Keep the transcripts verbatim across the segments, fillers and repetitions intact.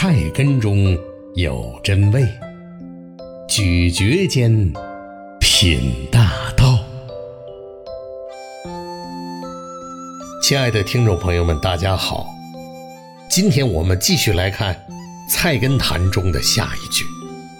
菜根中有真味，咀嚼间品大道。亲爱的听众朋友们，大家好，今天我们继续来看《菜根谭》中的下一句。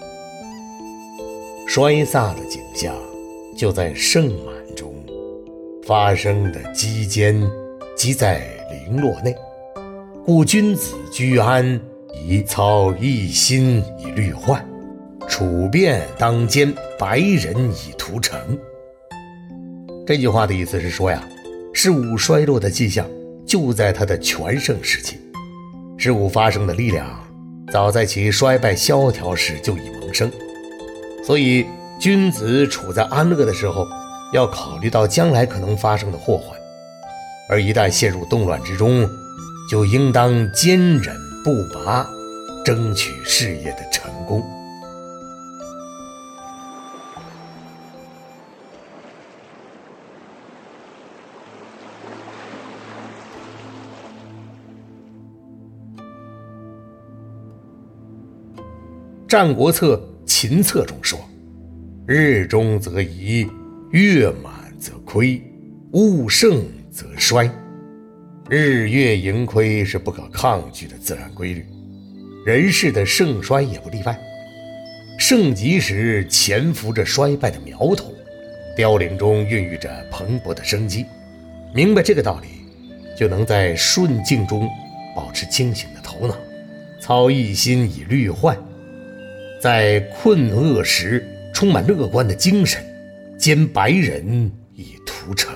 衰飒的景象就在盛满中，发生的机间即在零落内，故君子居安，以操一心以虑患，处变当兼，白人以图成。这句话的意思是说呀，事物衰落的迹象就在它的全盛时期，事物发生的力量早在其衰败萧条时就已萌生，所以君子处在安乐的时候，要考虑到将来可能发生的祸患，而一旦陷入动乱之中，就应当坚忍不拔，争取事业的成功。《战国策·秦策》中说，日中则移，月满则亏，物盛则衰。日月盈亏是不可抗拒的自然规律，人世的盛衰也不例外。盛极时潜伏着衰败的苗头，凋零中孕育着蓬勃的生机。明白这个道理，就能在顺境中保持清醒的头脑，操一心以虑患，在困厄时充满乐观的精神，兼白人以图成。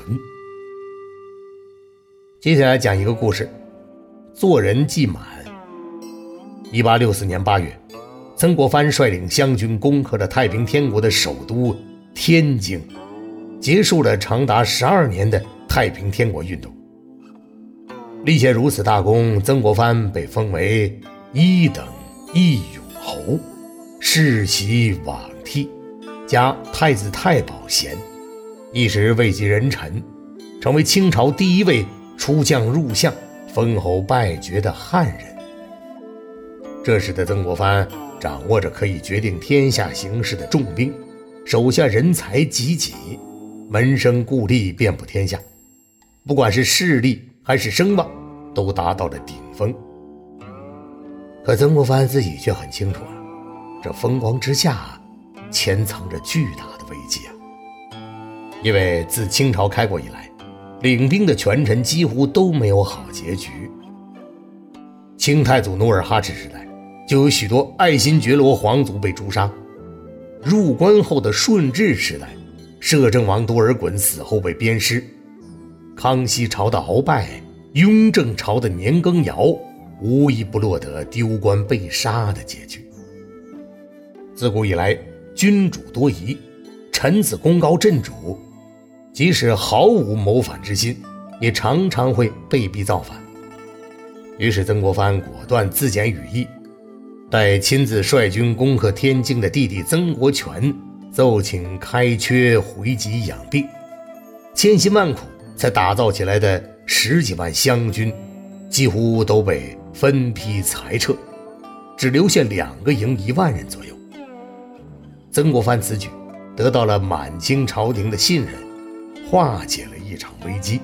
接下来讲一个故事，做人计满。一八六四年八月，曾国藩率领湘军攻克了太平天国的首都天津，结束了长达十二年的太平天国运动。立下如此大功，曾国藩被封为一等一勇侯，世袭罔替，加太子太保衔，一时位极人臣，成为清朝第一位出将入相、封侯拜爵的汉人。这时的曾国藩掌握着可以决定天下形势的重兵，手下人才济济，门生故吏遍布天下，不管是势力还是声望，都达到了顶峰。可曾国藩自己却很清楚啊，这风光之下潜藏着巨大的危机啊！因为自清朝开国以来，领兵的权臣几乎都没有好结局。清太祖努尔哈赤时代，就有许多爱新觉罗皇族被诛杀。入关后的顺治时代，摄政王多尔衮死后被鞭尸。康熙朝的鳌拜，雍正朝的年羹尧，无一不落得丢官被杀的结局。自古以来，君主多疑，臣子功高震主，即使毫无谋反之心，也常常会被逼造反。于是曾国藩果断自检羽翼，待亲自率军攻克天津的弟弟曾国荃奏请开缺回籍养病，千辛万苦才打造起来的十几万湘军几乎都被分批裁撤，只留下两个营一万人左右。曾国藩此举得到了满清朝廷的信任，化解了一场危机。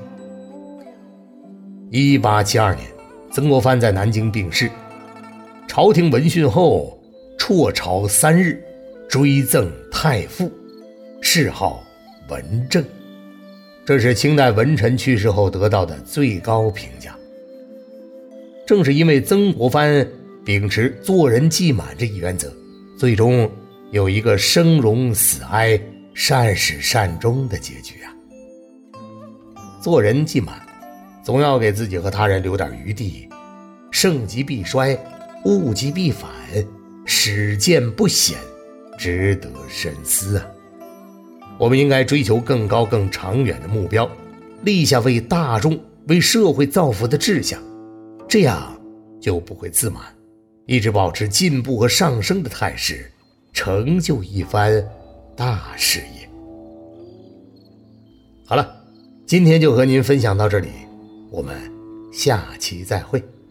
一八七二年，曾国藩在南京病逝，朝廷闻讯后辍朝三日，追赠太傅，谥号文正。这是清代文臣去世后得到的最高评价。正是因为曾国藩秉持做人计满这一原则，最终有一个生荣死哀、善始善终的结局啊！做人计满，总要给自己和他人留点余地，盛极必衰，物极必反，始见不显，值得深思啊！我们应该追求更高更长远的目标，立下为大众、为社会造福的志向，这样就不会自满，一直保持进步和上升的态势，成就一番大事业。好了，今天就和您分享到这里，我们下期再会。